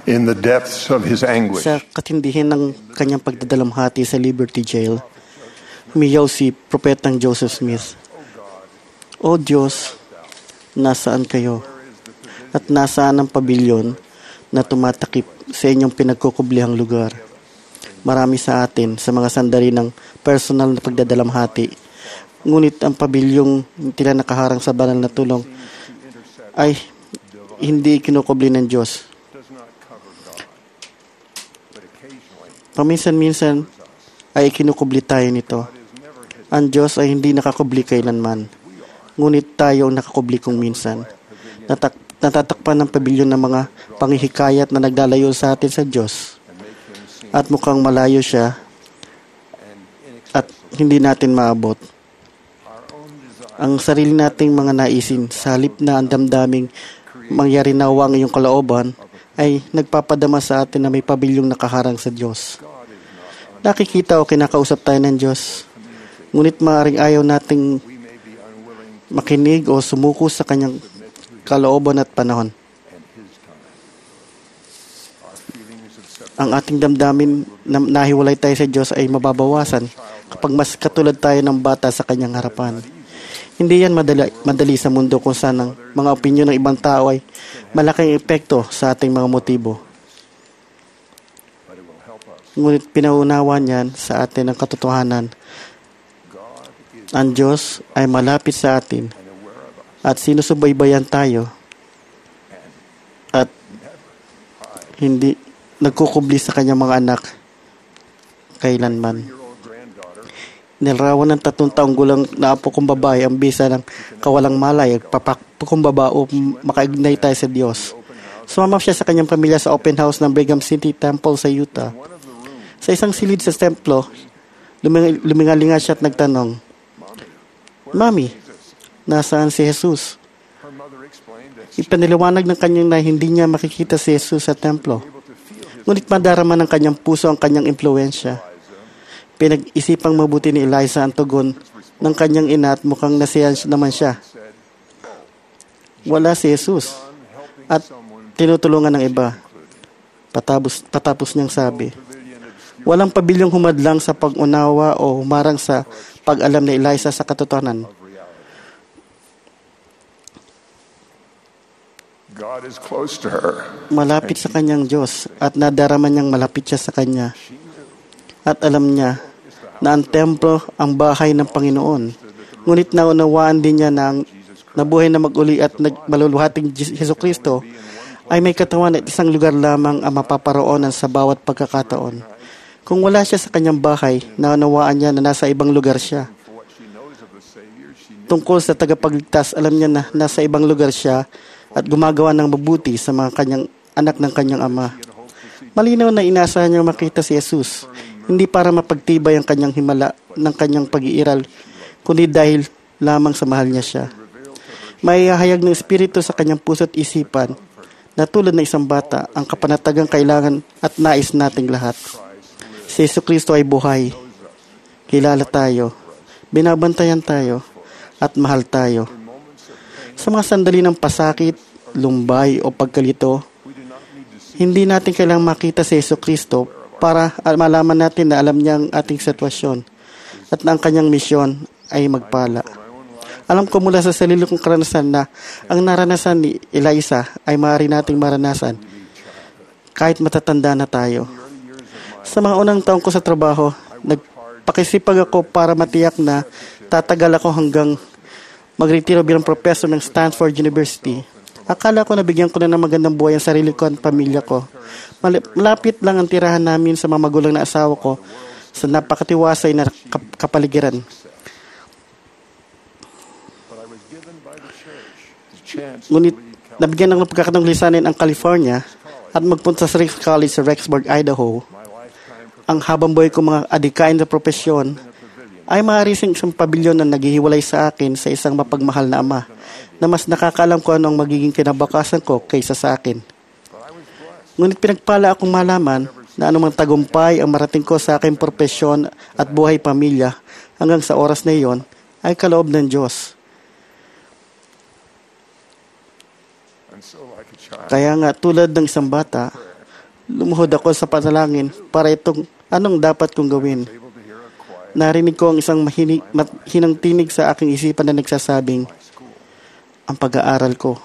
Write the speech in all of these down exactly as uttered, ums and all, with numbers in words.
In the depths of his anguish, Sa katindihan ng kanyang pagdadalamhati sa Liberty Jail, humiyaw si Propetang Joseph Smith, "O Diyos, nasaan kayo? At nasaan ang pabilyon na tumatakip sa inyong pinagkukublihang lugar?" Marami sa atin sa mga sandali ng personal na pagdadalamhati, ngunit ang pabilyong tila nakaharang sa banal na tulong ay hindi kinukubli ng Diyos. Paminsan-minsan ay kinukubli tayo nito. Ang Diyos ay hindi nakakubli kailanman, ngunit tayo ang nakakubli kung minsan. Natak- natatakpan ng pabilyon ng mga panghihikayat na naglalayo sa atin sa Diyos. At mukhang malayo siya at hindi natin maabot. Ang sarili nating mga naisin, sa halip na ang damdaming mangyari nawa ang iyong kalooban, ay nagpapadama sa atin na may pabilyong nakaharang sa Diyos. Nakikita o kinakausap tayo ng Diyos, ngunit maaaring ayaw nating makinig o sumuko sa kanyang kalooban at panahon. Ang ating damdamin na nahiwalay tayo sa Diyos ay mababawasan kapag mas katulad tayo ng bata sa kanyang harapan. Hindi yan madali, madali sa mundo kung saan ang mga opinyon ng ibang tao ay malaking epekto sa ating mga motibo. Ngunit pinaunawa niyan sa atin ang katotohanan. Ang Diyos ay malapit sa atin at sinusubaybayan tayo at hindi nagkukubli sa kanyang mga anak kailanman. Nilarawan ng tatlong taong gulang na apo kong babae ang bisa ng kawalang malay, papakumbaba o makaignay tayo sa Diyos. Sumama siya sa kanyang pamilya sa open house ng Brigham City Temple sa Utah. Sa isang silid sa templo, luming- lumingalinga siya at nagtanong, "Mami, nasaan si Jesus?" Ipaniliwanag ng kanyang na hindi niya makikita si Jesus sa templo. Ngunit madarama ng kanyang puso ang kanyang impluensya. Pinag-isipang mabuti ni Eliza ang tugon ng kanyang ina at mukhang nasiyahan naman siya. Wala si Jesus at tinutulungan ng iba. Patapos, patapos niyang sabi, walang pabilyong humadlang sa pag-unawa o humarang sa pag-alam ni Eliza sa katotohanan. God is close to her. Malapit sa kanyang Diyos at nadarama niyang malapit siya sa kanya. At alam niya na ang templo ang bahay ng Panginoon. Ngunit naunawaan din niya na ang nabuhay na mag-uli at maluluhating Jesucristo ay may katawan at isang lugar lamang ang mapaparoonan sa bawat pagkakataon. Kung wala siya sa kanyang bahay, naunawaan niya na nasa ibang lugar siya. Tungkol sa tagapagligtas, alam niya na nasa ibang lugar siya at gumagawa ng mabuti sa mga kanyang anak ng kanyang ama. Malinaw na inasahan niyang makita si Jesus, hindi para mapagtibay ang kanyang himala ng kanyang pag-iiral, kundi dahil lamang sa mahal niya siya. May hahayag ng Espiritu sa kanyang puso at isipan na tulad ng isang bata, ang kapanatagang kailangan at nais nating lahat. Si Jesucristo ay buhay. Kilala tayo, binabantayan tayo, at mahal tayo. Sa mga sandali ng pasakit, lumbay o pagkalito, hindi natin kailangang makita si Jesucristo para malaman natin na alam niya ang ating sitwasyon at na ang kanyang misyon ay magpala. Alam ko mula sa sarili kong karanasan na ang naranasan ni Eliza ay maaari nating maranasan kahit matatanda na tayo. Sa mga unang taon ko sa trabaho, nagpakisipag ako para matiyak na tatagal ako hanggang magretiro bilang professor ng Stanford University. Akala ko nabigyan ko na ng magandang buhay ang sarili ko at pamilya ko. Malapit lang ang tirahan namin sa mga magulang na asawa ko sa napakatiwasay na kapaligiran. Ngunit nabigyan ng pagkakataong lisanin ang California at magpunta sa Rice College sa Rexburg, Idaho. Ang habang buhay ko mga adikain na propesyon ay maaari sa isang pabilyon na naghihiwalay sa akin sa isang mapagmahal na ama na mas nakakaalam ko ano ang magiging kinabakasan ko kaysa sa akin. Ngunit pinagpala akong malaman na anumang tagumpay ang marating ko sa aking propesyon at buhay pamilya hanggang sa oras na iyon ay kaloob ng Diyos. Kaya nga tulad ng isang bata, Lumuhod ako sa panalangin para itong anong dapat kong gawin. Narinig ko ang isang mahinig, mahinang tinig sa aking isipan na nagsasabing, ang pag-aaral ko.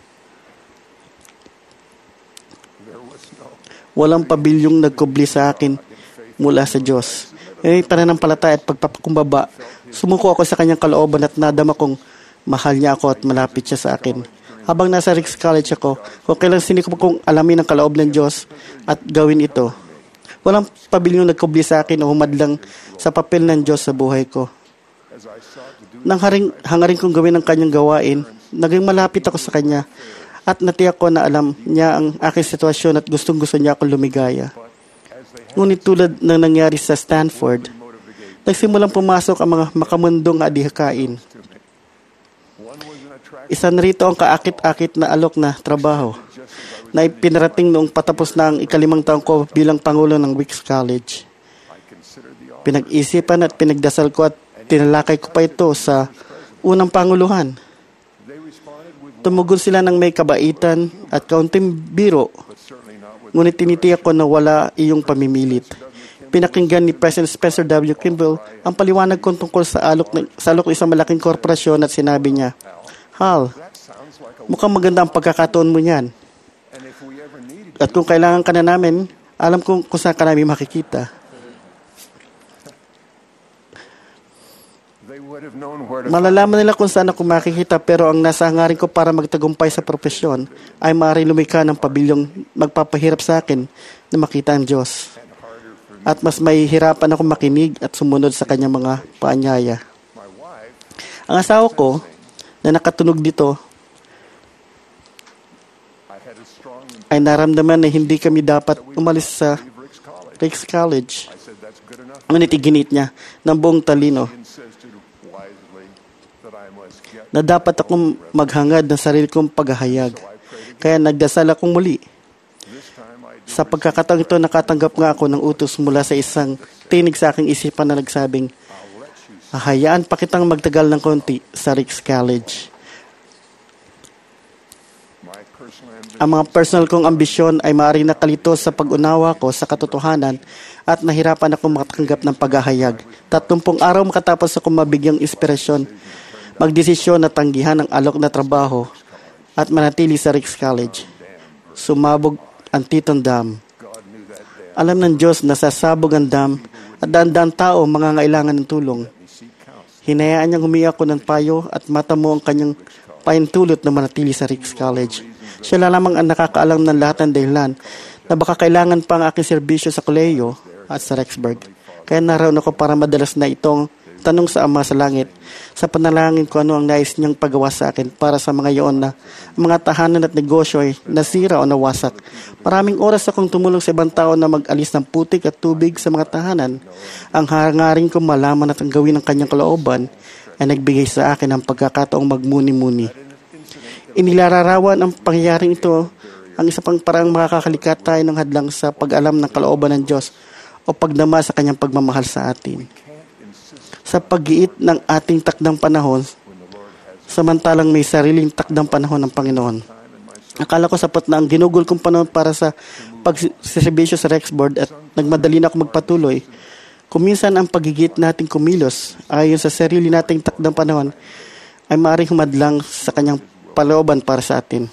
Walang pabilyong nagkubli sa akin mula sa Diyos. May pananampalataya at pagpapakumbaba, sumuko ako sa kanyang kalooban at nadama kong mahal niya ako at malapit siya sa akin. Habang nasa Ricks College ako, kung kailang sinikap kong alamin ang kaloob ng Diyos at gawin ito. Walang pabilyong nagkubli sa akin o humadlang sa papel ng Diyos sa buhay ko. Nang haring, hangaring kong gawin ang kanyang gawain, naging malapit ako sa kanya at natiyak ko na alam niya ang aking sitwasyon at gustong-gusto niya akong lumigaya. Ngunit tulad ng nangyari sa Stanford, nagsimulang pumasok ang mga makamundong adihikain. Isa na rito ang kaakit-akit na alok na trabaho na ipinarating noong patapos na ang ikalimang taon ko bilang Pangulo ng Ricks College. Pinag-isipan at pinagdasal ko at tinalakay ko pa ito sa unang panguluhan. Tumugon sila ng may kabaitan at kaunting biro, ngunit tinitiyak ko na wala iyong pamimilit. Pinakinggan ni President Spencer W. Kimball ang paliwanag ko tungkol sa alok, na, sa alok ng isang malaking korporasyon at sinabi niya, Hal, mukhang maganda ang pagkakataon mo niyan. At kung kailangan ka na namin, alam kong kung saan ka namin makikita. Malalaman nila kung saan ako makikita, pero ang nasa hangarin ko para magtagumpay sa propesyon ay maaaring lumikha ng pabilyong magpapahirap sa akin na makita ang Diyos. At mas mahihirapan ako makinig at sumunod sa kanyang mga paanyaya. Ang asawa ko na nakatunog dito ay naramdaman na hindi kami dapat umalis sa Ricks College. Ngunit iginit niya ng buong talino na dapat akong maghangad ng sarili kong paghahayag. Kaya nagdasal akong muli. Sa pagkakataong ito, nakatanggap nga ako ng utos mula sa isang tinig sa aking isipan na nagsabing, hahayaan pa kitang magtagal ng konti sa Ricks College. Ang mga personal kong ambisyon ay maaaring nakalito sa pag-unawa ko sa katotohanan at nahirapan akong makatanggap ng paghahayag. Tatlumpung araw makatapos akong mabigyang inspirasyon, magdesisyon na tanggihan ang alok na trabaho at manatili sa Ricks College. Sumabog ang Teton Dam. Alam ng Diyos na sasabog ang dam at daan-daan tao mangangailangan ng tulong. Hinayaan niyang humiyak ko ng payo at matamo ang kanyang paintulot na manatili sa Ricks College. Siya lamang ang nakakaalam ng lahat ng dahilan na baka kailangan pa ang aking serbisyo sa kolehiyo at sa Rexburg. Kaya naroon ako para madalas na itong tanong sa Ama sa Langit sa panalangin ko ano ang nais niyang pagawa sa akin para sa mga iyon na mga tahanan at negosyo ay nasira o nawasak. Maraming oras akong tumulong sa ibang tao na mag-alis ng putik at tubig sa mga tahanan. Ang hangarin ko malaman at ang gawin ng kanyang kalooban ay nagbigay sa akin ng pagkakataong magmuni-muni. Inilalarawan ang pangyayaring ito ang isa pang parang makakalikat tayo ng hadlang sa pag-alam ng kalooban ng Diyos o pagdama sa kanyang pagmamahal sa atin. Sa pag-iit ng ating takdang panahon, samantalang may sariling takdang panahon ng Panginoon. Akala ko sapat na ang ginugol kong panahon para sa pagsiservisyo sa Rexboard at nagmadali na ako magpatuloy. Kuminsan ang pagigit nating kumilos ayon sa sarili nating takdang panahon ay maaaring humadlang sa kanyang palooban para sa atin.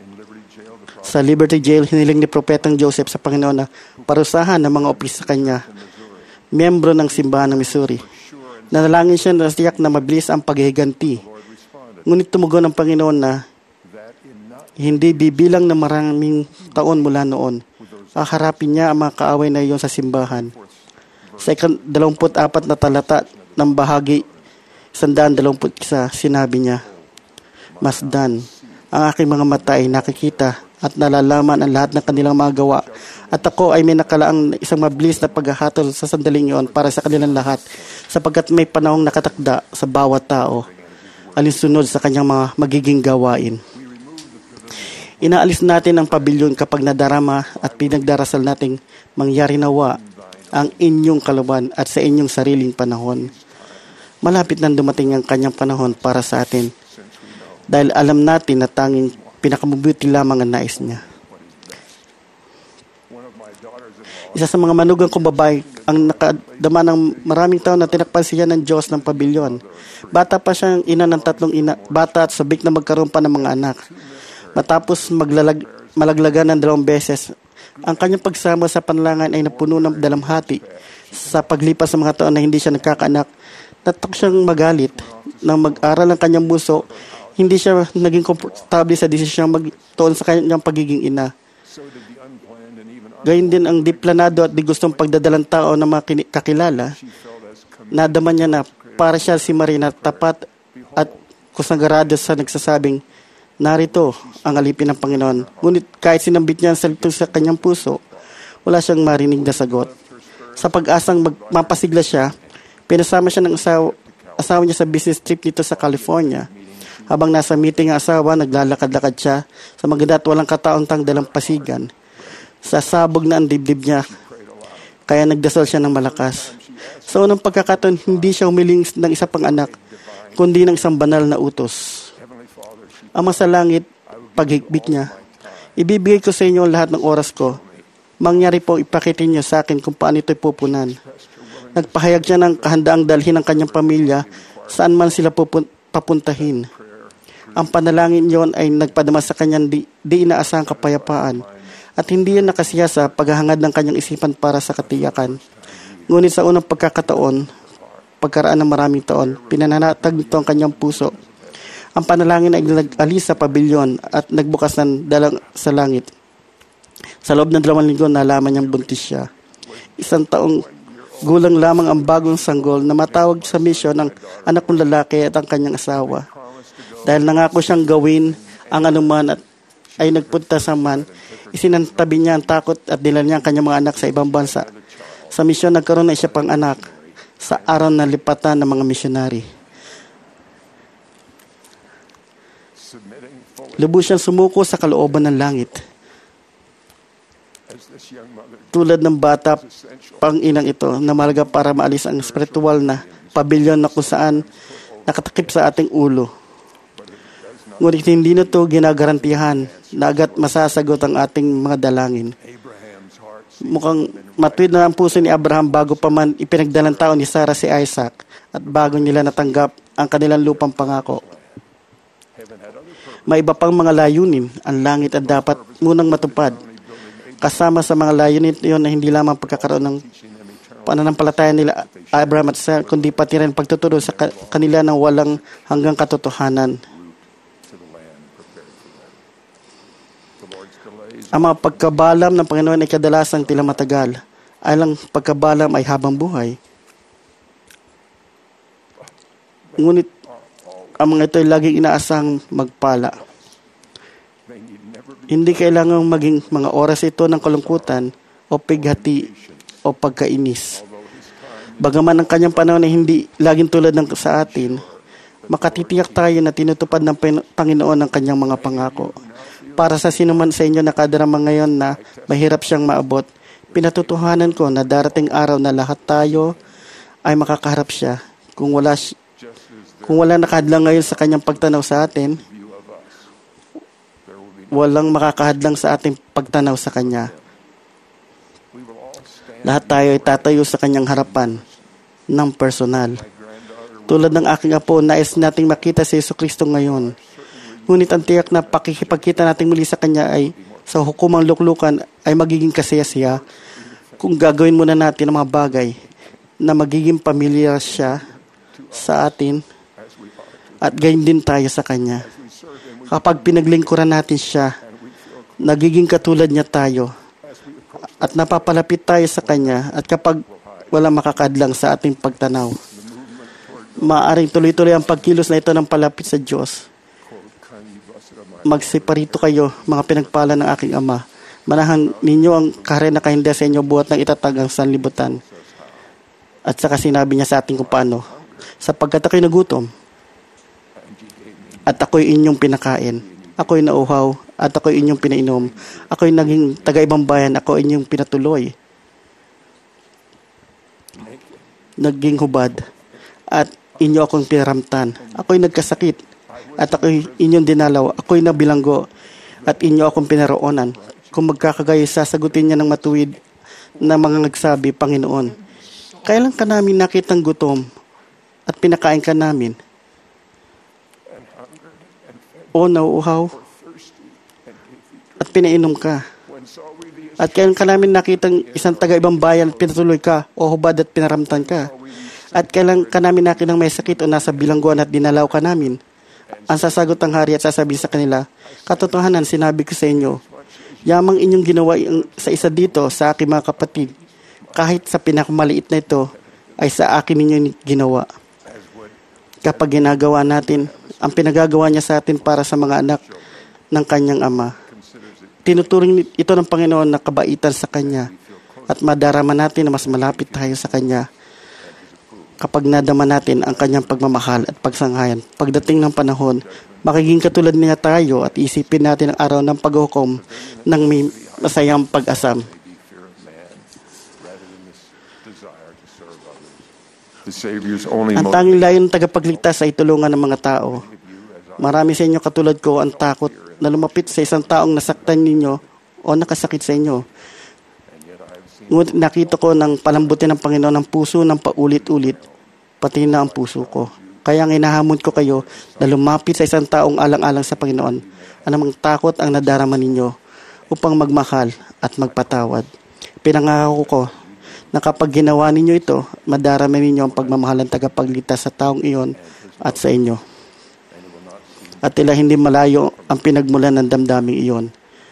Sa Liberty Jail, hiniling ni Propetang Joseph sa Panginoon na parusahan ng mga opis sa kanya, miyembro ng simbahan ng Missouri. Nanalangin siya na tiyak na mabilis ang paghihiganti. Ngunit tumugon ang Panginoon na hindi bibilang na maraming taon mula noon. Haharapin niya ang mga kaaway na iyon sa simbahan. Sa ikadalawamput apat na talata ng bahagi sandaan dalawamput isa, sinabi niya, Masdan, ang aking mga mata ay nakikita at nalalaman ang lahat ng kanilang mga gawa. At ako ay may nakalaang isang mabilis na paghahatol sa sandaling iyon para sa kanilang lahat, sapagkat may panahong nakatakda sa bawat tao alinsunod sa kanyang mga magiging gawain. Inaalis natin ang pabilyon kapag nadarama at pinagdarasal nating mangyari nawa ang inyong kaluban at sa inyong sariling panahon. Malapit nang dumating ang kanyang panahon para sa atin dahil alam natin na tanging pinakamubuti lamang ang nais niya. Isa sa mga manugang kong babae ang nakadama ng maraming taon na tinakpan siya ng Diyos ng pabilyon. Bata pa siyang ina ng tatlong ina, bata at sabik na magkaroon pa ng mga anak. Matapos maglalag, malaglagan ng dalawang beses, ang kanyang pagsama sa panlangan ay napuno ng dalamhati. Sa paglipas ng mga taon na hindi siya nagkakaanak, natak siyang magalit. Nang mag-aral ang kanyang buso, hindi siya naging komportable sa desisyong magtuon sa kanyang pagiging ina. Gayun din ang di planado at di gustong pagdadalang tao na mga kakilala. Nadama niya na para siya si Marina tapat at kusagarado sa nagsasabing, narito ang alipin ng Panginoon. Ngunit kahit sinambit niya ang salito sa kanyang puso, wala siyang marinig na sagot. Sa pag-asang mapasigla siya, pinasama siya ng asawa, asawa niya sa business trip dito sa California. Habang nasa meeting ang asawa, naglalakad-lakad siya sa maganda at walang kataon-tang dalampasigan. Sasabog na ang dibdib niya, kaya nagdasal siya ng malakas. Sa unang pagkakataon, hindi siya humiling ng isa pang anak, kundi ng isang banal na utos. Ama sa langit, paghigpit niya, ibibigay ko sa inyo ang lahat ng oras ko. Mangyari po, ipakitin niyo sa akin kung paano ito'y pupunan. Nagpahayag siya ng kahandaang dalhin ng kanyang pamilya saan man sila pupun- papuntahin. Ang panalangin niyon ay nagpadama sa kanyang di, di inaasahang kapayapaan at hindi yan nakasiya sa paghahangad ng kanyang isipan para sa katiyakan. Ngunit sa unang pagkakataon, pagkaraan ng maraming taon, pinananatag nito ang kanyang puso. Ang panalangin ay nag-alis sa pabilyon at nagbukas ng dalang sa langit. Sa loob ng dalawang linggo, nalaman niyang buntis siya. Isang taong gulang lamang ang bagong sanggol na matawag sa misyon ng anak kong lalaki at ang kanyang asawa. Dahil nangako siyang gawin ang anuman at ay nagpunta sa man, isinantabi niya ang takot at dinala niya ang kanyang mga anak sa ibang bansa. Sa misyon, nagkaroon na siya pang anak sa araw na lipatan ng mga misyonary. Lubos siyang sumuko sa kalooban ng langit. Tulad ng bata pang inang ito na mahalaga para maalis ang spiritual na pabilyon na kung saan nakatakip sa ating ulo. Ngunit hindi na ito ginagarantihan na agad masasagot ang ating mga dalangin. Mukhang matuwid na ang puso ni Abraham bago pa man ipinagdalang tao ni Sarah si Isaac at bago nila natanggap ang kanilang lupang pangako. May iba pang mga layunin ang langit at dapat munang matupad. Kasama sa mga layunin iyon na hindi lamang pagkakaroon ng pananampalataya nila Abraham at Sarah, kundi pati rin pagtuturo sa kanila ng walang hanggang katotohanan. Ang mga pagkabalam ng Panginoon ay kadalasang tila matagal. Alang pagkabalam ay habang buhay. Ngunit ang mga ito ay laging inaasang magpala. Hindi kailangang maging mga oras ito ng kalungkutan o pighati o pagkainis. Bagaman ang kanyang panahon ay hindi laging tulad ng sa atin, makatitiyak tayo na tinutupad ng Panginoon ang kanyang mga pangako. Para sa sinuman sa inyo na kadarama ngayon na mahirap siyang maabot, pinatutuhanan ko na darating araw na lahat tayo ay makakaharap siya. Kung wala, kung wala nakahadlang ngayon sa kanyang pagtanaw sa atin, walang makakahadlang sa ating pagtanaw sa kanya. Lahat tayo ay tatayo sa kanyang harapan ng personal. Tulad ng aking apo, nais nating makita si Jesucristo ngayon. Ngunit ang tiyak na pakikipagkita natin muli sa Kanya ay sa hukumang luklukan ay magiging kasaya-saya kung gagawin muna natin ang mga bagay na magiging pamilyar siya sa atin at gayon din tayo sa Kanya. Kapag pinaglingkuran natin siya, nagiging katulad niya tayo at napapalapit tayo sa Kanya at kapag wala makakadlang sa ating pagtanaw, maaaring tuloy-tuloy ang pagkilos na ito ng palapit sa Diyos. Magsiparito kayo, mga pinagpala ng aking Ama. Manahan ninyo ang kaharian na kahinda sa inyo buhat ng itatag ang sanlibutan. At saka sinabi niya sa atin kung paano, sapagkat ako'y nagutom, at ako'y inyong pinakain, ako'y nauhaw, at ako'y inyong pinainom, ako'y naging taga-ibang bayan, ako inyong pinatuloy. Naging hubad, at inyo akong pinaramtan, ako'y nagkasakit, at ako'y inyong dinalaw, ako'y nabilanggo, at inyo akong pinaroonan. kung magkakagayo, sasagutin niya ng matuwid na mga nagsabi, Panginoon, kailan ka namin nakitang gutom at pinakain ka namin? O nauuhaw at pinainom ka? At kailan ka namin nakitang isang taga-ibang bayan at pinatuloy ka, o hubad at pinaramtan ka? At kailan ka namin nakitang may sakit o nasa bilangguan at dinalaw ka namin? Ang sasagot ng hari at sasabihin sa kanila, katotohanan, sinabi ko sa inyo, yamang inyong ginawa sa isa dito sa aking mga kapatid, kahit sa pinakamaliit na ito, ay sa akin ninyo ginawa. Kapag ginagawa natin, ang pinagagawa niya sa atin para sa mga anak ng kanyang ama, tinuturing ito ng Panginoon na kabaitan sa kanya at madarama natin na mas malapit tayo sa kanya kapag nadama natin ang kanyang pagmamahal at pagsanghayan. Pagdating ng panahon, makiging katulad niya tayo at isipin natin ang araw ng paghukom ng may masayang pag-asam. Ang tanging layon ng tagapagligtas ay tulungan ng mga tao. Marami sa inyo katulad ko ang takot na lumapit sa isang taong nasaktan ninyo o nakasakit sa inyo. Ngunit nakita ko ng palambutin ng Panginoon ang puso ng paulit-ulit, pati na ang puso ko. Kaya ang hinahamon ko kayo na lumapit sa isang taong alang-alang sa Panginoon, anumang takot ang nadarama ninyo upang magmahal at magpatawad. Pinangako ko na kapag ginawa ninyo ito, madarama ninyo ang pagmamahal ng tagapagligtas sa taong iyon at sa inyo. At tila hindi malayo ang pinagmulan ng damdaming iyon.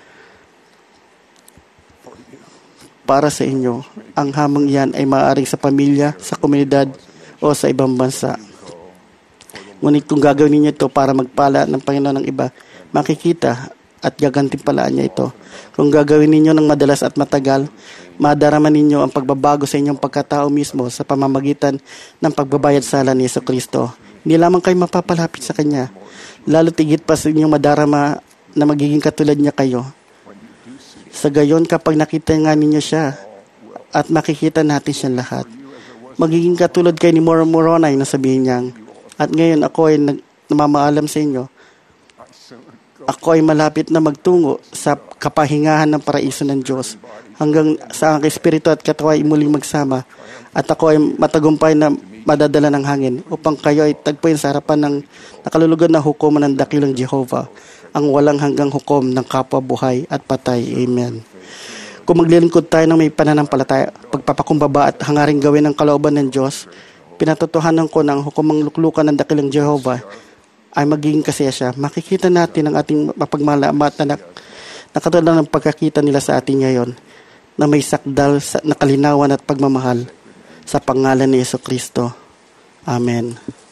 Para sa inyo, ang hamong iyan ay maaaring sa pamilya, sa komunidad, o sa ibang bansa. Ngunit kung gagawin ninyo ito para magpala ng Panginoon ng iba, makikita at gagantimpalaan niya ito. Kung gagawin ninyo ng madalas at matagal, madarama ninyo ang pagbabago sa inyong pagkatao mismo sa pamamagitan ng pagbabayad sala ni Jesucristo. Hindi lamang kayo mapapalapit sa Kanya, lalo tigit pa sa inyong madarama na magiging katulad niya kayo. Sa gayon, kapag nakita nga ninyo siya at makikita natin siya lahat, magiging katulad kayo ni Moro Moroni na sabihin niyang, at ngayon ako ay namamaalam sa inyo, ako ay malapit na magtungo sa kapahingahan ng paraiso ng Diyos hanggang sa ang espiritu at katawan ay muling magsama at ako ay matagumpay na madadala ng hangin upang kayo ay tagpuin sa harapan ng nakalulugod na hukuman ng dakilang Jehovah, ang walang hanggang hukom ng kapwa buhay at patay. Amen. Kung maglilingkod tayo ng may pananampalataya, pagpapakumbaba at hangaring gawin ng kalooban ng Diyos, pinatotohanan ko ng hukumang luklukan ng dakilang Jehovah ay magiging kasaya siya. Makikita natin ang ating mapagmahal na ama at anak na katulad ng pagkakita nila sa atin ngayon na may sakdal na kalinawan at pagmamahal sa pangalan ni Jesucristo. Amen.